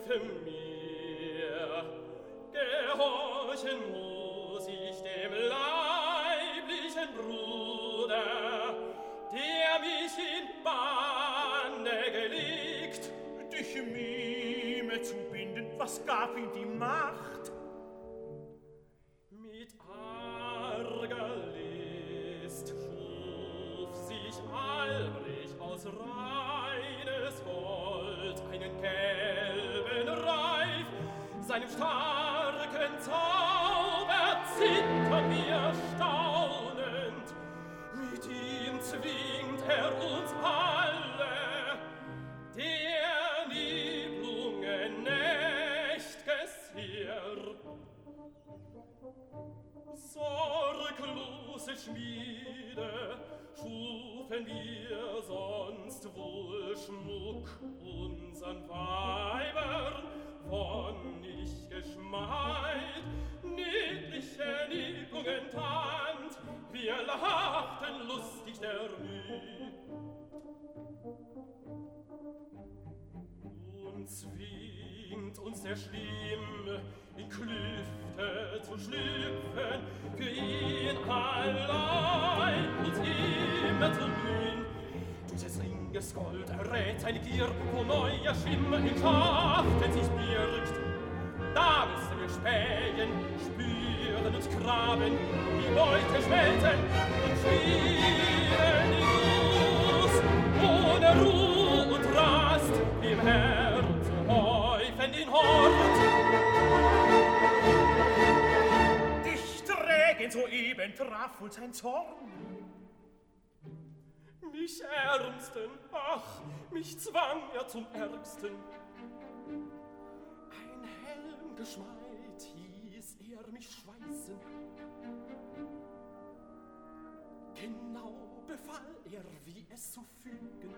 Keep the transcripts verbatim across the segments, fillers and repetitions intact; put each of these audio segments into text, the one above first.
helfe mir. Gehorchen muss ich dem leiblichen Bruder, der mich in Banne gelegt. Dich Mime zu binden, was gab ihm die Macht? Mit arger List schuf sich Albrich aus reines Gold einen gelben Reif, seinem starken Zauber zittern wir staunend. Mit ihm zwingt er uns alle, der Nibelungen nächt'ges Heer. Sorglose Schmiede schufen wir sonst wohl Schmuck unsern Weibern, wonnig geschmeit, niedliche Nibelungen tant, wir lachten lustig der Müh. Und zwingt uns der Schlimme, in Klüfte zu schlüpfen, für ihn allein uns immer zu mühen. Durch des Ringes Gold errät seine Gier, wo neuer Schimmer in Schachten sich birgt. Da müssen wir spähen, spüren und graben, die Beute schmelzen und spielen in Ruß, ohne Ruhe und Rast, im Herz häufen den Hort. Dich trägen soeben traf wohl sein Zorn. Mich ärmsten, ach, mich zwang er zum Ärgsten. Ein Helm geschmeit hieß er mich schweißen. Genau befahl er, wie es zu fügen.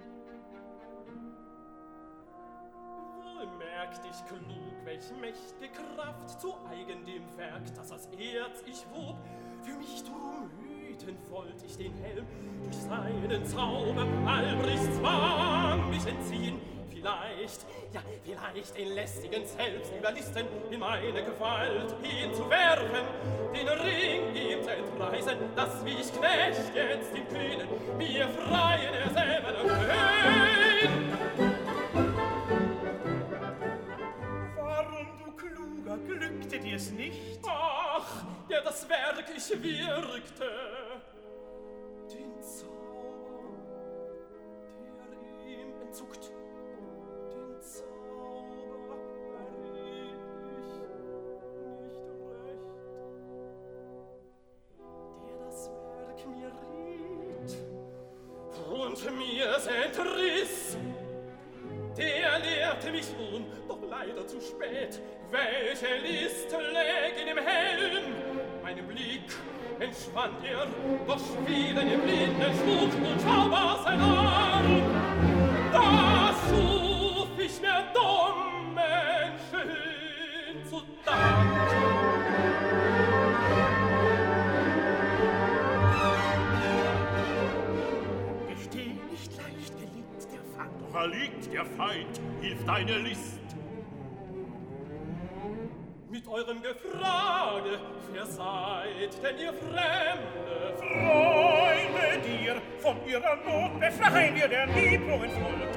Wohl merkt ich klug, welch mächtige Kraft zu eigen dem Werk, das als Erz ich wog, für mich drum hüten wollt ich den Helm, durch seinen Zauber Albrichs Zwang mich entziehen, vielleicht, ja, vielleicht den lästigen selbst überlisten, in meine Gewalt ihn zu werfen, den Ring ihm zu entreißen, dass wie ich Knecht jetzt im Kühnen mir freien er selber erhöhen. Warum, du Kluger, glückte dir's nicht? Ach, der das Werk ich wirkte, den Zauber, der ihm entzuckt, den Zauber erriet ich nicht recht. Der das Werk mir riet und mir's entriss, der lehrte mich nun, doch leider zu spät, welche List läg in dem Helm. Meinem Blick entschwand er, doch spielen im blinden Spuk und schau war sein Arm. Da schuf ich mir dummen schön zu Dank. Gesteh, nicht leicht gelingt der Fang. Doch erliegt der Feind, hilft deine List. Mit eurem Gefrage, wer seid denn ihr Fremde? Freunde dir, von ihrer Not befreien wir der Nibelungen Volk.